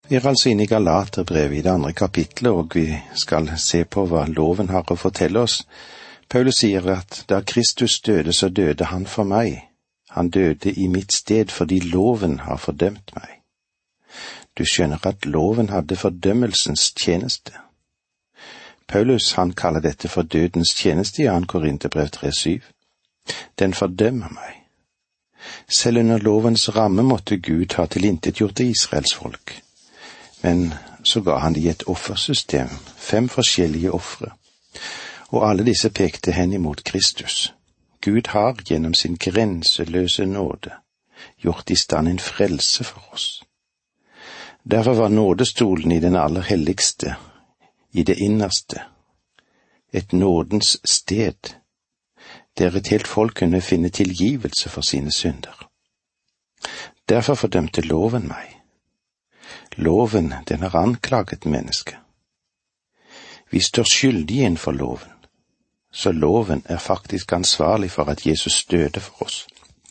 Vi er altså inne i Galaterbrevet i det 2. kapitlet, og vi skal se på hva loven har å fortelle oss. Paulus sier at da Kristus døde, så døde han for meg. Han døde i mitt sted fordi loven har fordømt meg. Du skjønner at loven hadde fordømmelsens tjeneste. Paulus, han kaller dette for dødens tjeneste i 2. Korinterbrev 3:7. Den fordømmer meg. Selv under lovens ramme måtte Gud ha tilintetgjort Israels folk. Men så ga han de et offersystem, 5 forskjellige ofre, og alle disse pekte hen imot Kristus. Gud har gjennom sin grenseløse nåde gjort i stand en frelse for oss. Derfor var nådestolen i den aller helligste, i det innerste, et nådens sted, der et helt folk kunne finne tilgivelse for sine synder. Derfor fordømte loven meg. Loven, den har anklaget mennesket. Vi står skyldige innenfor loven, så loven er faktisk ansvarlig for at Jesus døde for oss.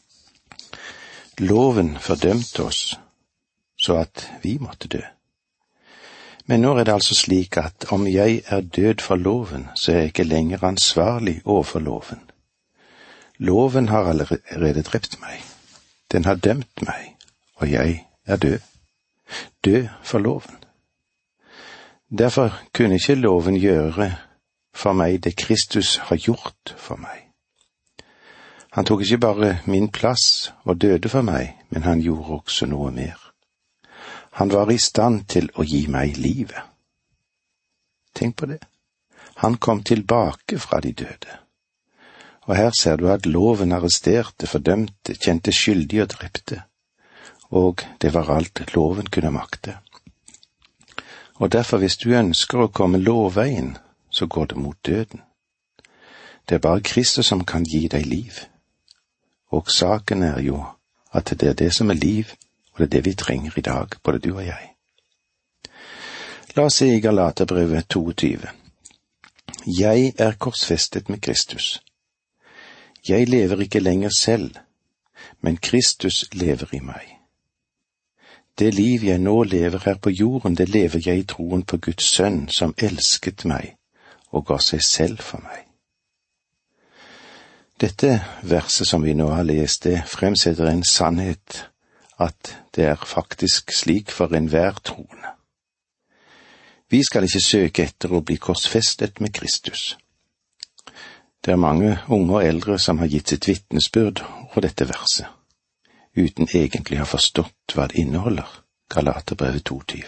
Loven fordømte oss, så at vi måtte dø. Men nå er det altså slik at om jeg er død for loven, så er jeg ikke lenger ansvarlig overfor loven. Loven har allerede drept meg. Den har dømt meg, og jeg er død. Død for loven. Derfor kunne ikke loven gjøre for meg det Kristus har gjort for meg. Han tok ikke bare min plass og døde for meg, men han gjorde også noe mer. Han var i stand til å gi meg livet. Tenk på det. Han kom tilbake fra de døde. Og her ser du at loven arresterte, fordømte, kjente skyldige og drepte. Og det var alt loven kunne makte. Og derfor, hvis du ønsker å komme lovveien, så går det mot døden. Det er bare Kristus som kan gi deg liv. Og saken er jo at det er det som er liv, og det er det vi trenger i dag, både du og jeg. La oss se i Galaterbrevet 22. Jeg er korsfestet med Kristus. Jeg lever ikke lenger selv, men Kristus lever i meg. Det liv jeg nå lever her på jorden, det lever jeg i troen på Guds sønn, som elsket meg og ga seg selv for meg. Dette verset som vi nå har lest, det fremsetter en sannhet at det er faktisk slik for enhver troende. Vi skal ikke søke etter å bli korsfestet med Kristus. Det er mange unge og eldre som har gitt sitt vitnesbyrd over dette verset, uten egentlig å ha forstått hva det inneholder, Galaterbrevet 22.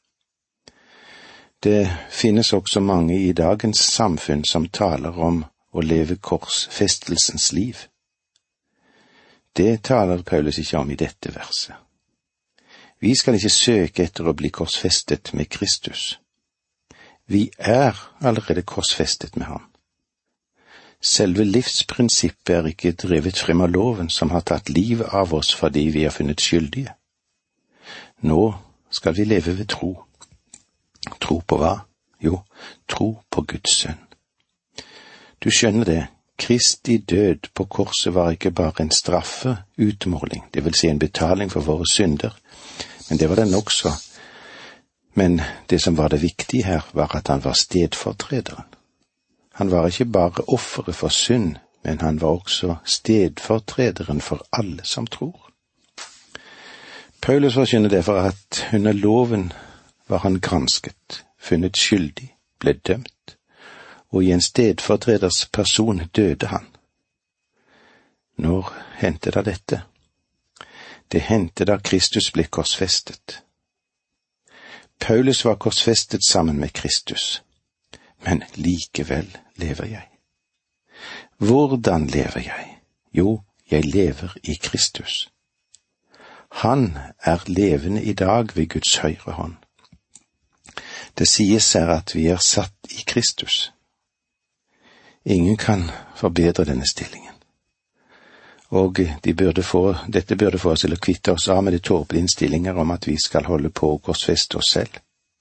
Det finnes også mange i dagens samfunn som taler om å leve korsfestelsens liv. Det taler Paulus ikke om i dette verset. Vi skal ikke søke etter å bli korsfestet med Kristus. Vi er allerede korsfestet med ham. Selve livsprinsippet er ikke drevet frem av loven som har tatt livet av oss fordi vi er funnet skyldige. Nå skal vi leve ved tro. Tro på hva? Jo, tro på Guds sønn. Du skjønner det, Kristi død på korset var ikke bare en straffeutmåling, det vil si en betaling for våre synder, men det var den også. Men det som var det viktige her, var at han var stedfortrederen. Han var ikke bare offeret for synd, men han var også stedfortrederen for alle som tror. Paulus forkynner derfor at under loven var han gransket, funnet skyldig, ble dømt, og i en stedfortreders person døde han. Når hendte da dette? Det hendte da Kristus ble korsfestet. Paulus var korsfestet sammen med Kristus, men likevel lever jeg. Hvordan lever jeg? Jo, jeg lever i Kristus. Han er levende i dag ved Guds høyre hånd. Det sies her at vi er satt i Kristus. Ingen kan forbedre denne stillingen. Og dette burde få oss til å kvitte oss av med de tåpelige innstillinger om at vi skal holde på å korsfeste oss selv.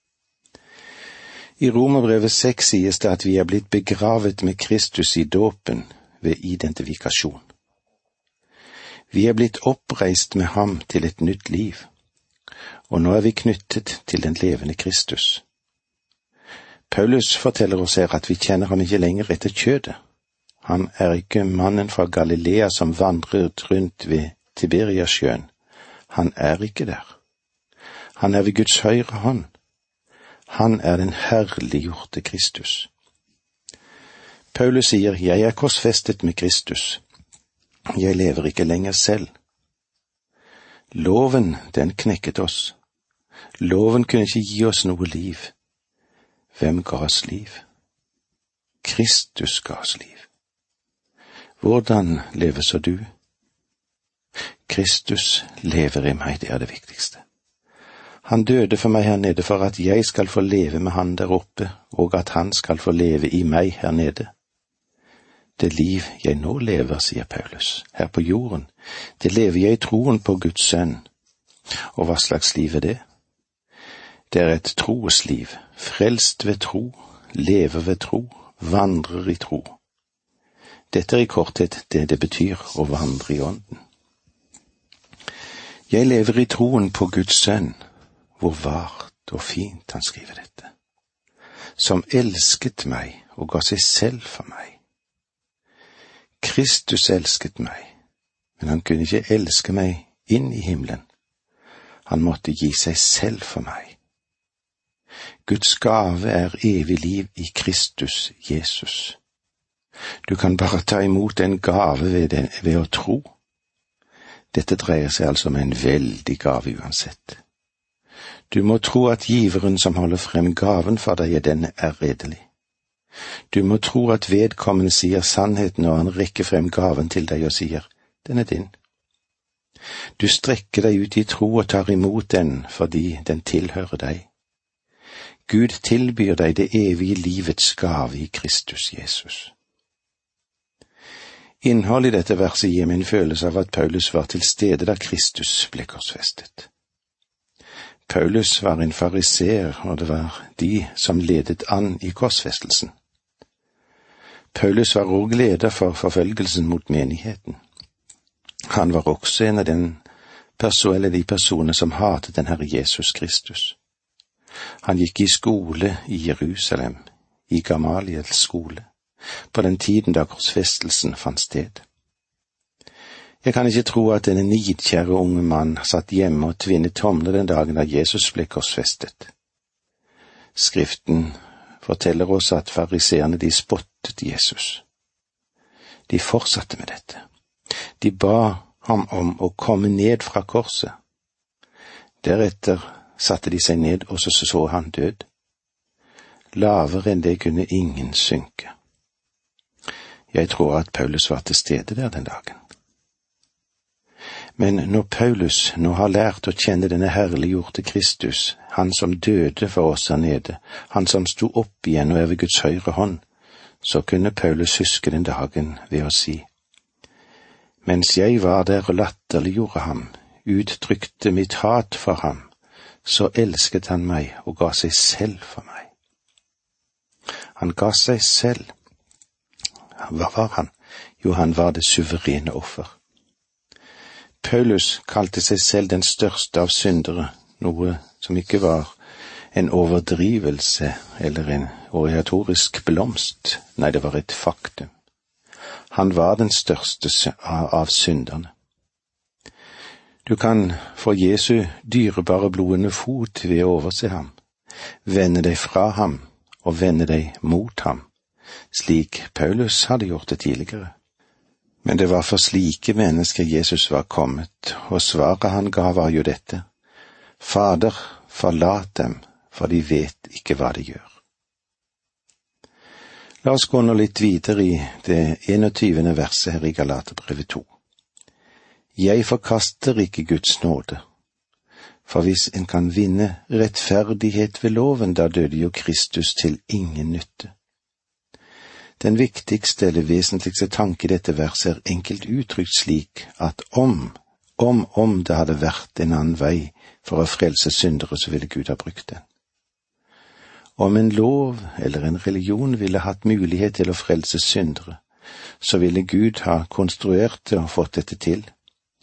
I Romerbrevet 6 sies det at vi er blitt begravet med Kristus i dåpen ved identifikasjon. Vi er blitt oppreist med ham til et nytt liv, og nå er vi knyttet til den levende Kristus. Paulus forteller oss her at vi kjenner ham ikke lenger etter kjødet. Han er ikke mannen fra Galilea som vandret rundt ved Tiberiasjøen. Han er ikke der. Han er ved Guds høyre hånd. Han er den herliggjorte Kristus. Paulus sier, jeg er korsfestet med Kristus. Jeg lever ikke lenger selv. Loven, den knekket oss. Loven kunne ikke gi oss noe liv. Hvem ga oss liv? Kristus ga oss liv. Hvordan lever så du? Kristus lever i meg, det er det viktigste. Han døde for meg her nede for at jeg skal få leve med han der oppe, og at han skal få leve i meg her nede. Det liv jeg nå lever, sier Paulus, her på jorden, det lever jeg i troen på Guds sønn. Og hva slags liv er det? Det er et trosliv, frelst ved tro, lever ved tro, vandrer i tro. Dette er i korthet det betyr å vandre i ånden. Jeg lever i troen på Guds sønn, hvor vart og fint han skriver dette, som elsket meg og ga seg selv for meg. Kristus elsket meg, men han kunne ikke elske meg inn i himmelen. Han måtte gi seg selv for meg. Guds gave er evig liv i Kristus Jesus. Du kan bare ta imot en gave ved å tro. Dette dreier seg altså om en veldig gave uansett. Du må tro at giveren som holder frem gaven for deg, den er redelig. Du må tro at vedkommende sier sannheten når han rekker frem gaven til deg og sier, den er din. Du strekker deg ut i tro og tar imot den fordi den tilhører deg. Gud tilbyr deg det evige livets gave i Kristus Jesus. Innholdet i dette verset gir meg en følelse av at Paulus var til stede da Kristus ble korsfestet. Paulus var en fariseer, og det var de som ledet an i korsfestelsen. Paulus var også leder for forfølgelsen mot menigheten. Han var også en av de personer som hatet den Herre Jesus Kristus. Han gikk i skole i Jerusalem, i Gamaliels skole, på den tiden da korsfestelsen fant sted. Jeg kan ikke tro at denne nidkjære unge mann satt hjemme og tvinnet tomler den dagen da Jesus ble korsfestet. Skriften forteller oss at fariseerne de spottet Jesus. De fortsatte med dette. De ba ham om å komme ned fra korset. Deretter satte de seg ned, og så han død. Lavere enn det kunne ingen synke. Jeg tror at Paulus var til stede der den dagen. Men når Paulus nå har lært å kjenne denne herliggjorte Kristus, han som døde for oss her nede, han som sto opp igjen og er ved Guds høyre hånd, så kunne Paulus huske den dagen ved å si, mens jeg var der og latterliggjorde ham, uttrykte mitt hat for ham, så elsket han meg og ga seg selv for meg. Han ga seg selv. Hva var han? Jo, han var det suverene offer. Paulus kalte seg selv den største av syndere, noe som ikke var en overdrivelse eller en oratorisk blomst. Nei, det var et faktum. Han var den største av synderne. Du kan få Jesu dyrebare blodende fot ved å overse ham, vende deg fra ham og vende deg mot ham, slik Paulus hadde gjort det tidligere. Men det var for slike mennesker Jesus var kommet, og svaret han ga var jo dette, Fader, forlat dem, for de vet ikke hva de gjør. La oss gå nå litt videre i det 21. verset her i Galaterbrevet 2. Jeg forkaster ikke Guds nåde, for hvis en kan vinne rettferdighet ved loven, da døde jo Kristus til ingen nytte. Den viktigste eller vesentligste tanke i dette verset er enkelt uttrykt slik at om det hadde vært en annen vei for å frelse syndere, så ville Gud ha brukt den. Om en lov eller en religion ville hatt mulighet til å frelse syndere, så ville Gud ha konstruert det og fått dette til.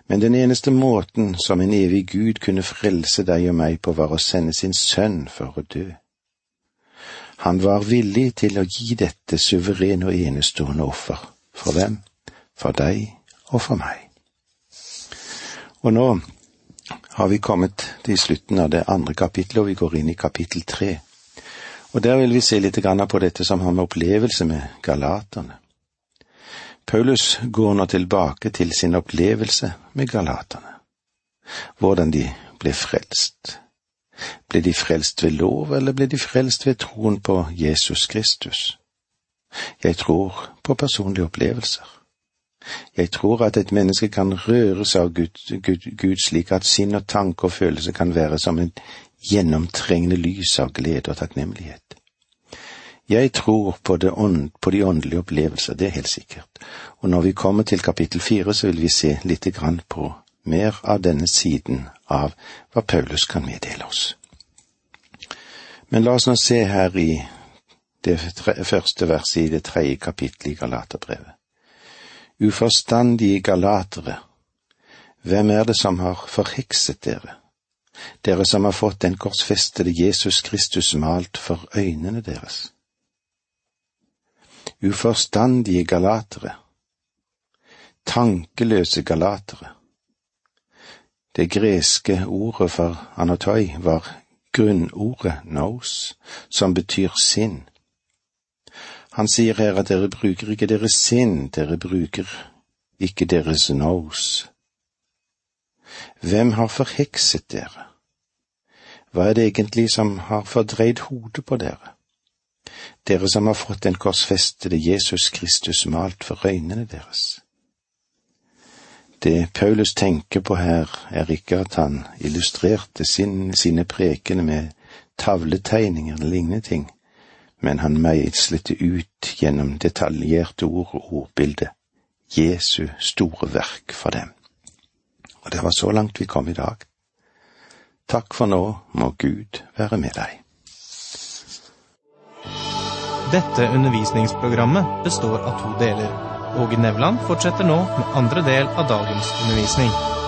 Men den eneste måten som en evig Gud kunne frelse deg og meg på, var å sende sin sønn for å dø. Han var villig til å gi dette suverene og enestående offer. For hvem? For deg og for meg. Og nå har vi kommet til slutten av det andre kapittelet, og vi går inn i kapittel 3. Og der vil vi se litt på dette som har med opplevelse med galaterne. Paulus går nå tilbake til sin opplevelse med galaterne. Hvordan de ble frelst. Ble de frelst ved lov, eller ble de frelst ved troen på Jesus Kristus? Jeg tror på personlige opplevelser. Jeg tror at et menneske kan røres av Gud slik at sinn og tanke og følelse kan være som en gjennomtrengende lys av glede og takknemlighet. Jeg tror på de åndelige opplevelser, det er helt sikkert. Og når vi kommer til kapittel 4, så vil vi se litt grann på mer av denne siden av hva Paulus kan meddele oss. Men la oss nå se her i det første verset i det 3. kapittelet i Galaterbrevet. Uforstandige galatere, hvem er det som har forhekset dere? Dere som har fått den korsfestede Jesus Kristus malt for øynene deres. Uforstandige galatere, tankeløse galatere. Det greske ordet for anatoi var grunnordet nous, som betyr sinn. Han sier her at dere bruker ikke deres sinn, dere bruker ikke deres nous. Hvem har forhekset dere? Hva er det egentlig som har fordreid hodet på dere? Dere som har fått den korsfestede Jesus Kristus malt for øynene deres. Det Paulus tenker på her er ikke at han illustrerte sine prekene med tavletegninger eller lignende ting, men han meislet det ut gjennom detaljerte ord og ordbilde, Jesu store verk for dem. Og det var så langt vi kom i dag. Takk for nå, må Gud være med deg. Dette undervisningsprogrammet består av 2 deler. Åge Nevland fortsetter nå med andre del av dagens undervisning.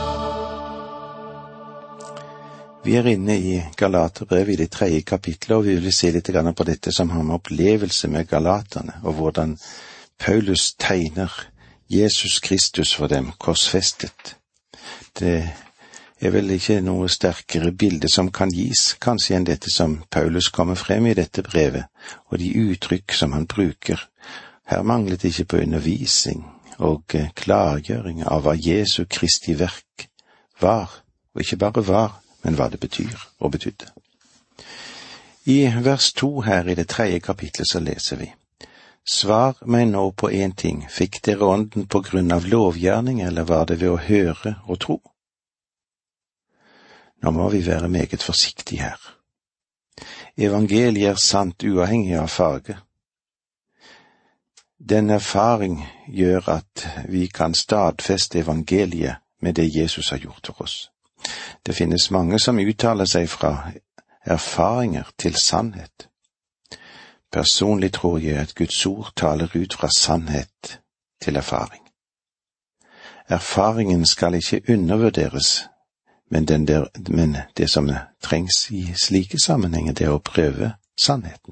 Vi er inne i Galaterbrevet i det 3. kapittelet, og vi vil se litt på dette som har med opplevelse med galaterne, og hvordan Paulus tegner Jesus Kristus for dem korsfestet. Det er vel ikke noe sterkere bilde som kan gis, kanskje enn dette som Paulus kommer frem i dette brevet, og de uttrykk som han bruker. Her manglet ikke på undervisning og klargjøring av hva Jesu Kristi verk var, og ikke bare var, men hva det betyr og betydde. I vers 2 her i det 3. kapitlet så leser vi: Svar meg nå på en ting, fikk dere ånden på grunn av lovgjerning, eller var det ved å høre og tro? Nå må vi være meget forsiktige her. Evangeliet er sant uavhengig av farge. Den erfaring gjør at vi kan stadfeste evangeliet med det Jesus har gjort for oss. Det finnes mange som uttaler seg fra erfaringer til sannhet. Personlig tror jeg at Guds ord taler ut fra sannhet til erfaring. Erfaringen skal ikke undervurderes, men det som trengs i slike sammenhenger, det er å prøve sannheten.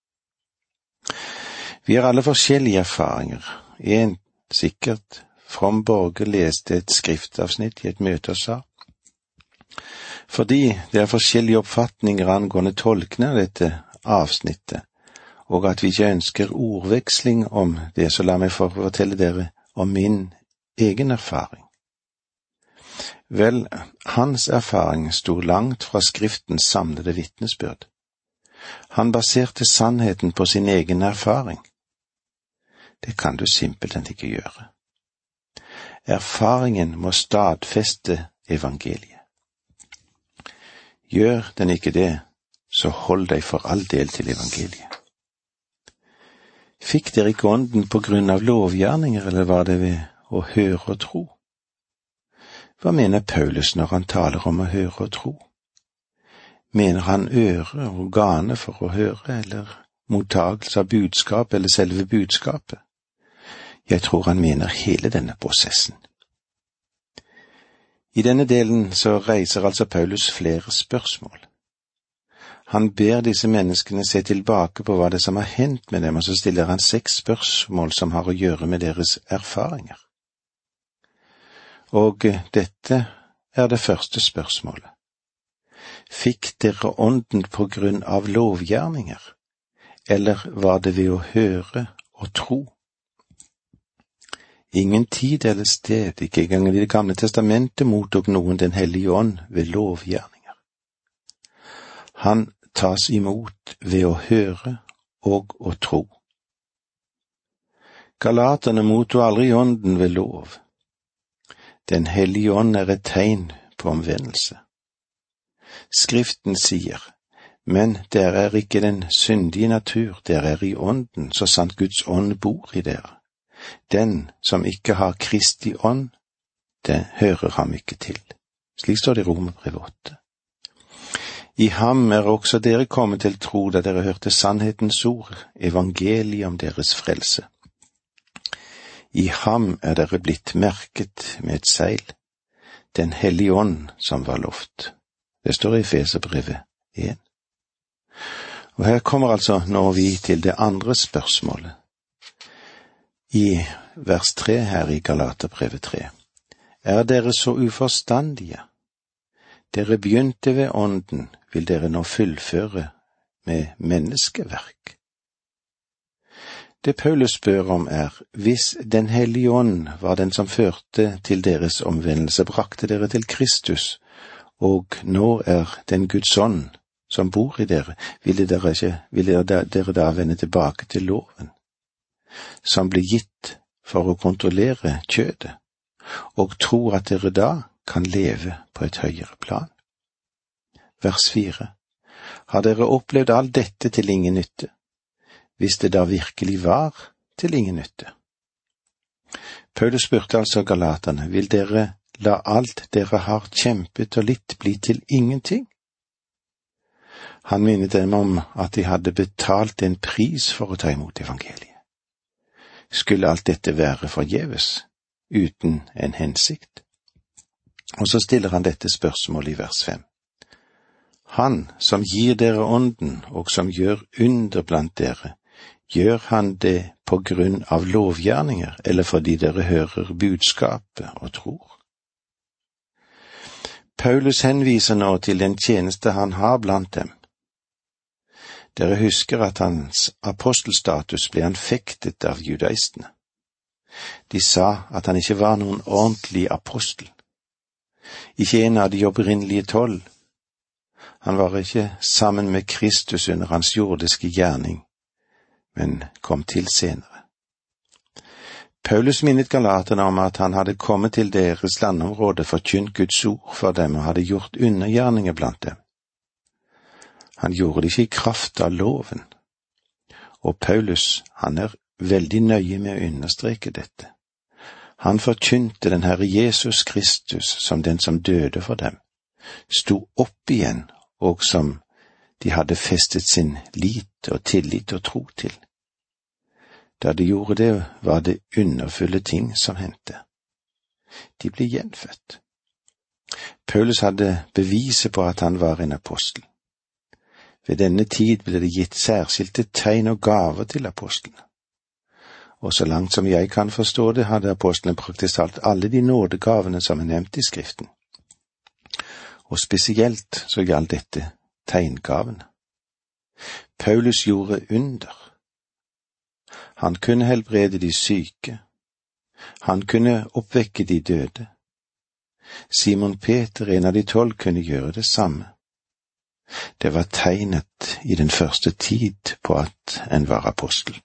Vi har alle forskjellige erfaringer. En sikkert from Borge leste et skriftavsnitt i et møte og sa: fordi det er forskjellige oppfatninger angående tolkning av dette avsnittet, og at vi ikke ønsker ordveksling om det, så la meg fortelle dere om min egen erfaring. Vel, hans erfaring sto langt fra Skriftens samlede vitnesbyrd. Han baserte sannheten på sin egen erfaring. Det kan du simpelthen ikke gjøre. Erfaringen må stadfeste evangeliet. Gjør den ikke det, så hold deg for all del til evangeliet. Fikk dere ikke ånden på grunn av lovgjerninger, eller var det ved å høre og tro? Hva mener Paulus når han taler om å høre og tro? Mener han øre og organe for å høre, eller mottagelse av budskap, eller selve budskapet? Jeg tror han mener hele denne prosessen. I denne delen så reiser altså Paulus flere spørsmål. Han ber disse menneskene se tilbake på hva det som har hendt med dem, og så stiller han 6 spørsmål som har å gjøre med deres erfaringer. Og dette er det første spørsmålet. Fikk dere ånden på grunn av lovgjerninger, eller var det ved å høre og tro? Ingen tid eller sted, ikke engang i Det gamle testamentet, mottok noen Den hellige ånd ved lovgjerninger. Han tas imot ved å høre og å tro. Galaterne mottok aldri ånden ved lov. Den hellige ånd er et tegn på omvendelse. Skriften sier, men dere er ikke den syndige natur, dere er i ånden, så sant Guds ånd bor i dere. Den som ikke har Kristi ånd, det hører ham ikke til. Slik står det i Romerbrevet 8. I ham er også dere kommet til tro da dere hørte sannhetens ord, evangeliet om deres frelse. I ham er dere blitt merket med et seil, den hellige ånd som var lovt. Det står i Efeserbrevet 1. Og her kommer altså nå vi til det andre spørsmålet. I vers 3 her i Galaterbrevet 3. Er dere så uforstandige? Dere begynte ved ånden, vil dere nå fullføre med menneskeverk? Det Paulus spør om er, hvis Den hellige ånd var den som førte til deres omvendelse, brakte dere til Kristus, og nå er den Guds ånd som bor i dere, ville dere da vende tilbake til loven, som ble gitt for å kontrollere kjødet, og tro at dere da kan leve på et høyere plan? Vers 4. Har dere opplevd alt dette til ingen nytte, hvis det da virkelig var til ingen nytte? Paulus spurte altså galaterne, vil dere la alt dere har kjempet og litt bli til ingenting? Han minnet dem om at de hadde betalt en pris for å ta imot evangeliet. Skulle alt dette være forgjeves, uten en hensikt? Og så stiller han dette spørsmålet i vers 5. Han som gir dere ånden, og som gjør under blant dere, gjør han det på grunn av lovgjerninger, eller fordi dere hører budskapet og tror? Paulus henviser nå til den tjeneste han har blant dem. Dere husker at hans apostelstatus ble anfektet av judaistene. De sa at han ikke var noen ordentlig apostel, ikke en av de opprinnelige 12. Han var ikke sammen med Kristus under hans jordiske gjerning, men kom til senere. Paulus minnet galaterne om at han hadde kommet til deres landområde, forkynt Guds ord for dem og hadde gjort undergjerninger blant dem. Han gjorde det ikke i kraft av loven, og Paulus, han er veldig nøye med å understreke dette. Han forkynte den Herre Jesus Kristus som den som døde for dem, sto opp igjen, og som de hadde festet sin lit og tillit og tro til. Da de gjorde det, var det underfulle ting som hendte. De ble gjenfødt. Paulus hadde beviset på at han var en apostel. Ved denne tid ble det gitt særskilte tegn og gaver til apostlene. Og så langt som jeg kan forstå det, hadde apostlene praktisk talt alle de nådegavene som er nevnt i Skriften. Og spesielt så gjaldt dette tegngavene. Paulus gjorde under. Han kunne helbrede de syke. Han kunne oppvekke de døde. Simon Peter, en av de 12, kunne gjøre det samme. Det var tegnet i den første tid på at en var apostel.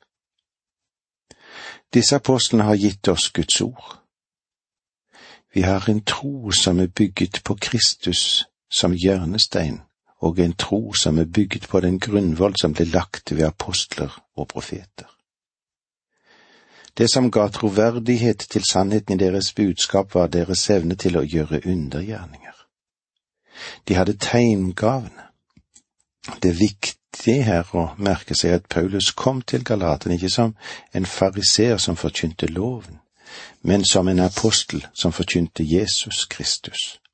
Disse apostlene har gitt oss Guds ord. Vi har en tro som er bygget på Kristus som hjørnestein, og en tro som er bygget på den grunnvoll som ble lagt ved apostler og profeter. Det som ga troverdighet til sannheten i deres budskap, var deres evne til å gjøre undergjerninger. De hadde tegngavene. Det er viktig her å merke seg at Paulus kom til Galaterne ikke som en fariseer som forkynte loven, men som en apostel som forkynte Jesus Kristus.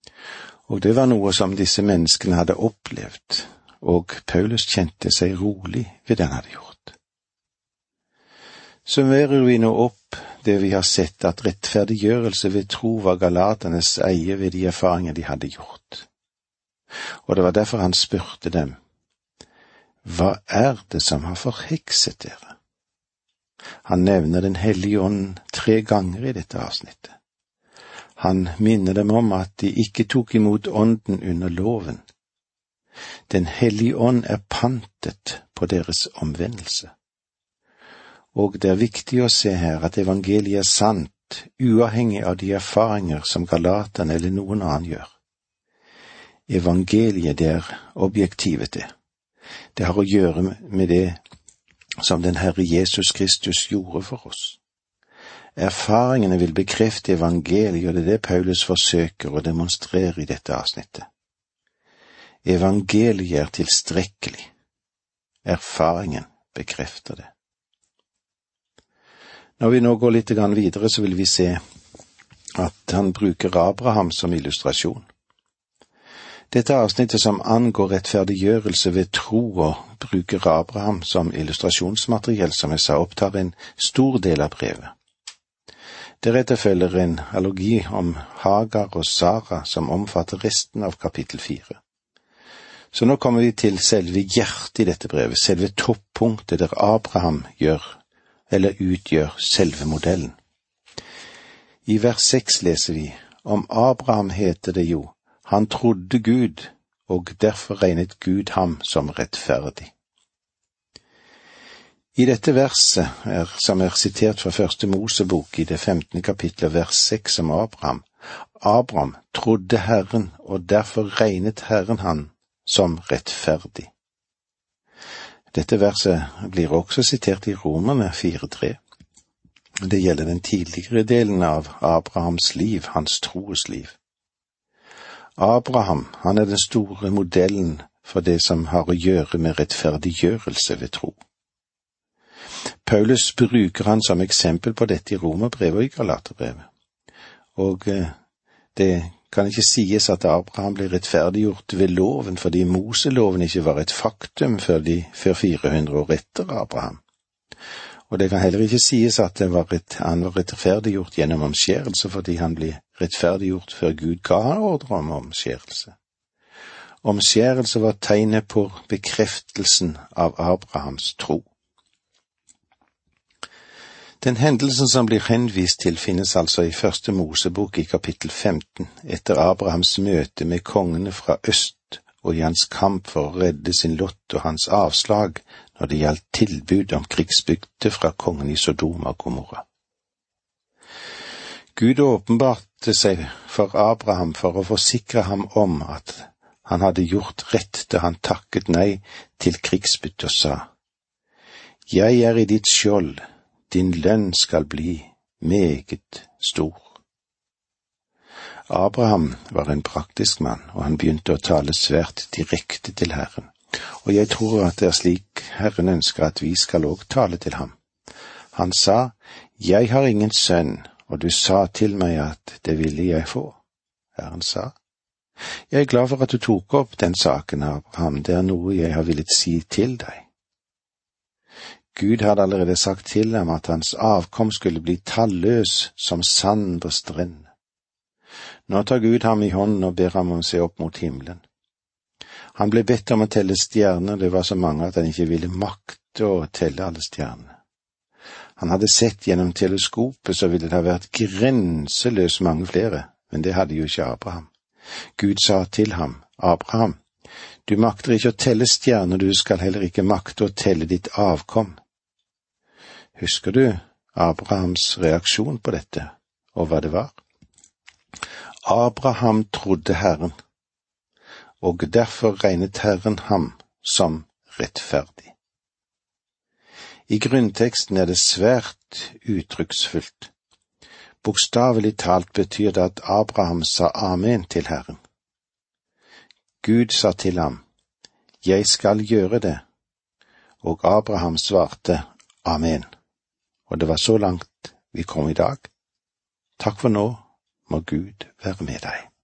Og det var noe som disse menneskene hadde opplevd, og Paulus kjente seg rolig ved det han hadde gjort. Summerer vi nå opp det vi har sett, at rettferdiggjørelse ved tro var galaternes eie ved de erfaringer de hadde gjort. Og det var derfor han spurte dem, hva er det som har forhekset dere? Han nevner Den hellige ånd 3 ganger i dette avsnittet. Han minner dem om at de ikke tok imot ånden under loven. Den hellige ånd er pantet på deres omvendelse. Og det er viktig å se her at evangeliet er sant, uavhengig av de erfaringer som galaterne eller noen annen gjør. Evangeliet, det er objektivet det. Det har å gjøre med det som den Herre Jesus Kristus gjorde for oss. Erfaringene vil bekrefte evangeliet, og det er det Paulus forsøker å demonstrere i dette avsnittet. Evangeliet er tilstrekkelig. Erfaringen bekrefter det. Når vi nå går litt videre, så vil vi se at han bruker Abraham som illustrasjon. Dette avsnittet som angår rettferdiggjørelse ved tro og bruker Abraham som illustrasjonsmateriell, som jeg sa, opptar en stor del av brevet. Deretter følger en analogi om Hagar og Sara som omfatter resten av kapittel 4. Så nå kommer vi til selve hjertet i dette brevet, selve toppunktet der Abraham utgjør selve modellen. I vers 6 leser vi, om Abraham heter det jo, han trodde Gud, og derfor regnet Gud ham som rettferdig. I dette verset, som er sitert fra første Mosebok i det 15. kapitlet, vers 6 om Abraham. Abraham trodde Herren, og derfor regnet Herren han som rettferdig. Dette verset blir også sitert i Romerne 4:3. Det gjelder den tidligere delen av Abrahams liv, hans troesliv. Abraham, han er den store modellen for det som har å gjøre med rettferdiggjørelse ved tro. Paulus bruker han som eksempel på dette i Romerbrevet og i Galaterbrevet. Og det kan ikke sies at Abraham ble rettferdiggjort ved loven, fordi Moseloven ikke var et faktum før 400 år etter Abraham. Og det kan heller ikke sies at han var rettferdiggjort gjennom omskjærelse, fordi han ble rettferdiggjort før Gud ga han ordre om omskjærelse. Omskjærelse var tegnet på bekreftelsen av Abrahams tro. Den hendelsen som blir henvist til finnes altså i første Mosebok i kapittel 15, etter Abrahams møte med kongene fra øst og i hans kamp for å redde sin lott og hans avslag når det gjaldt tilbud om krigsbytte fra kongen i Sodoma og Gomorra. Gud åpenbarte seg for Abraham for å forsikre ham om at han hadde gjort rett da han takket nei til krigsbytte og sa, «Jeg er i ditt skjold, din lønn skal bli meget stor». Abraham var en praktisk mann, og han begynte å tale svært direkte til Herren. Og jeg tror at det er slik Herren ønsker at vi skal også tale til ham. Han sa, «Jeg har ingen sønn, og du sa til meg at det ville jeg få». Herren sa, «Jeg er glad for at du tok opp den saken, Abraham. Det er noe jeg har villet si til deg». Gud hadde allerede sagt til ham at hans avkom skulle bli talløs som sand på strendene. Nå tar Gud ham i hånden og ber ham om å se opp mot himmelen. Han ble bedt om å telle stjerner, det var så mange at han ikke ville makte å telle alle stjernene. Han hadde sett gjennom teleskopet, så ville det ha vært grenseløst mange flere, men det hadde jo ikke Abraham. Gud sa til ham, Abraham, du makter ikke å telle stjerner, du skal heller ikke makte å telle ditt avkom. Husker du Abrahams reaksjon på dette, og hva det var? Abraham trodde Herren, og derfor regnet Herren ham som rettferdig. I grunnteksten er det svært uttrykksfullt. Bokstavelig talt betyr det at Abraham sa amen til Herren. Gud sa til ham, jeg skal gjøre det, og Abraham svarte amen. Og det var så langt vi kom i dag. Takk for nå, må Gud være med deg.